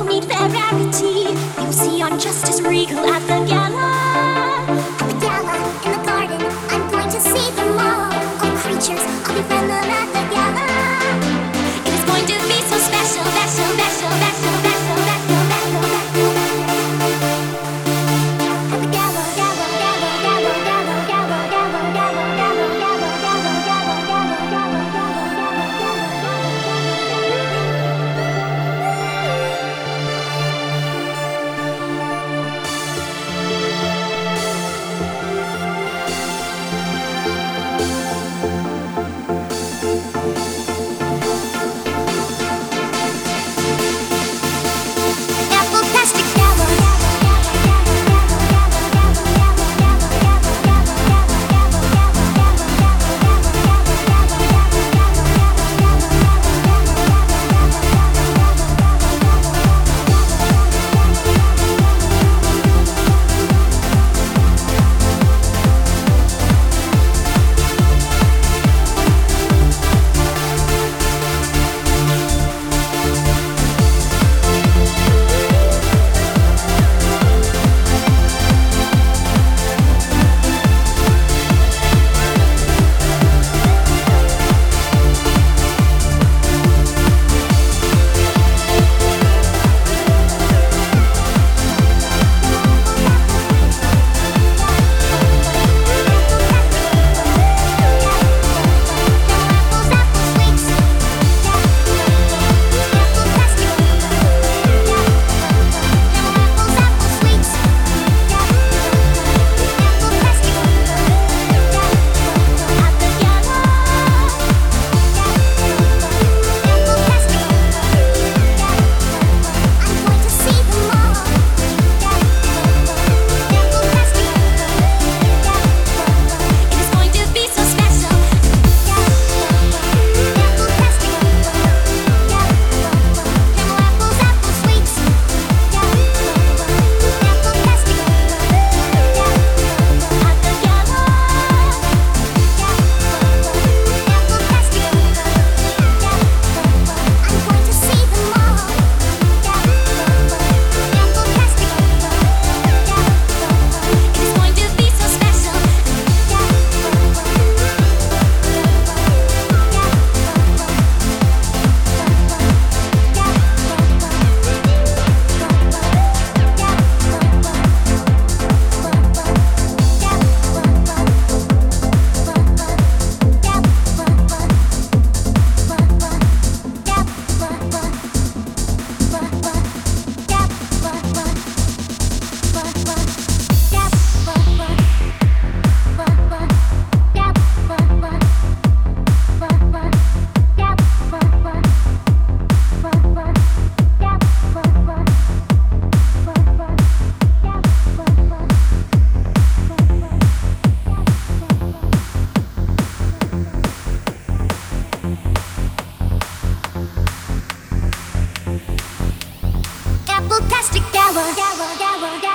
meet their rarity. You'll see on Justice Regal at the gala. At the gala, in the garden, I'm going to see them all. All creatures, I'll befriend them at the gala. It is going to be so special, special, special, special, special, special, special, special. At the gala, gala, gala, gala, gala, gala, gala, gala, gala, gala, gala, gala, gala, gala, Apple-tastic gala, gala, gala, gala.